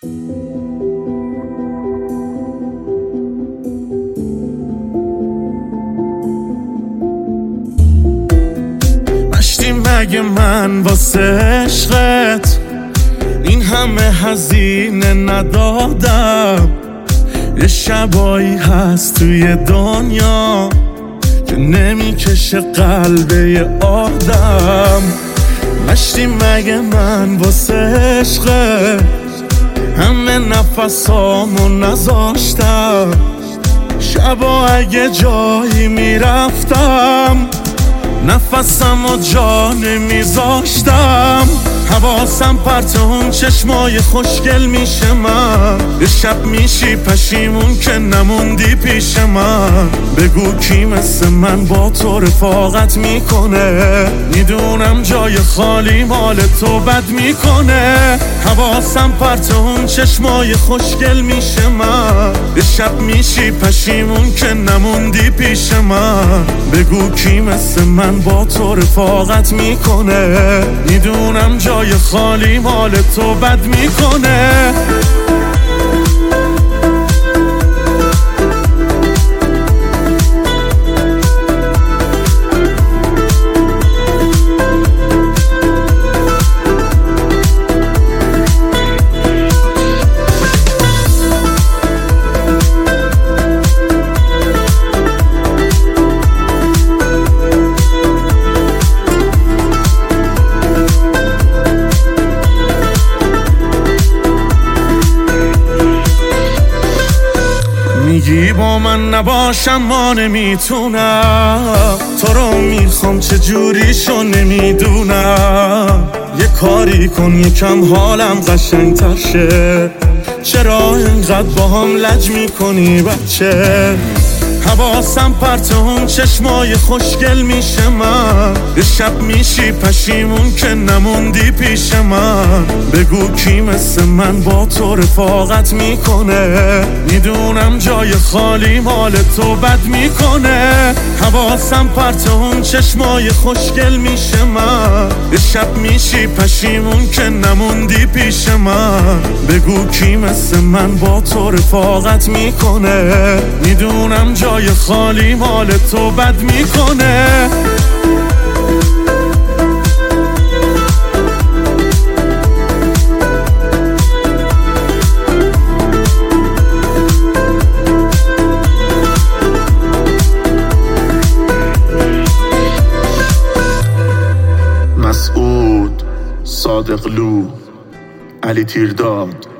مشتی مگه من واسه عشقت این همه هزینه ندادم؟ یه شبایی هست توی دنیا که نمیکشه قلب یه آدم. مشتی مگه من واسه عشقت همه نفسامو نذاشتم؟ شبا اگه جایی میرفتم نفسم و جا نمیذاشتم. حواسم پرت اون چشمای خوشگل میشه من، یه شب میشی پشیمون که نموندی پیش من. بگو کی مثل من با تو رفاقت میکنه؟ میدونم جای خالی مال تو بد میکنه. حواسم پرت اون چشمای خوشگل میشه من، یه شب میشی پشیمون که نموندی پیش من. بگو کی مثل من با تو رفاقت میکنه؟ میدونم جای خالی مال تو بد میکنه. میگی با من نباشم ما نمیتونم، تو رو میخوام چجوریشو نمیدونم. یه کاری کن یکم حالم قشنگ‌تر شه، چرا اینقدر با هم لج میکنی بچه؟ حواسم پرت اون چشمای خوشگل میشه من، یه شب میشی پشیمون که نموندی پیش من. بگو کی مثل من با تو رفاقت میکنه؟ میدونم جای خالی مال تو بد میکنه. حواسم پرت اون چشمای خوشگل میشه من، یه شب میشی پشیمون که نموندی پیش من. بگو کی مثل من با تو رفاقت میکنه؟ میدونم جای خالی مال تو بد میکنه. مسعود صادقلو، علی تیرداد.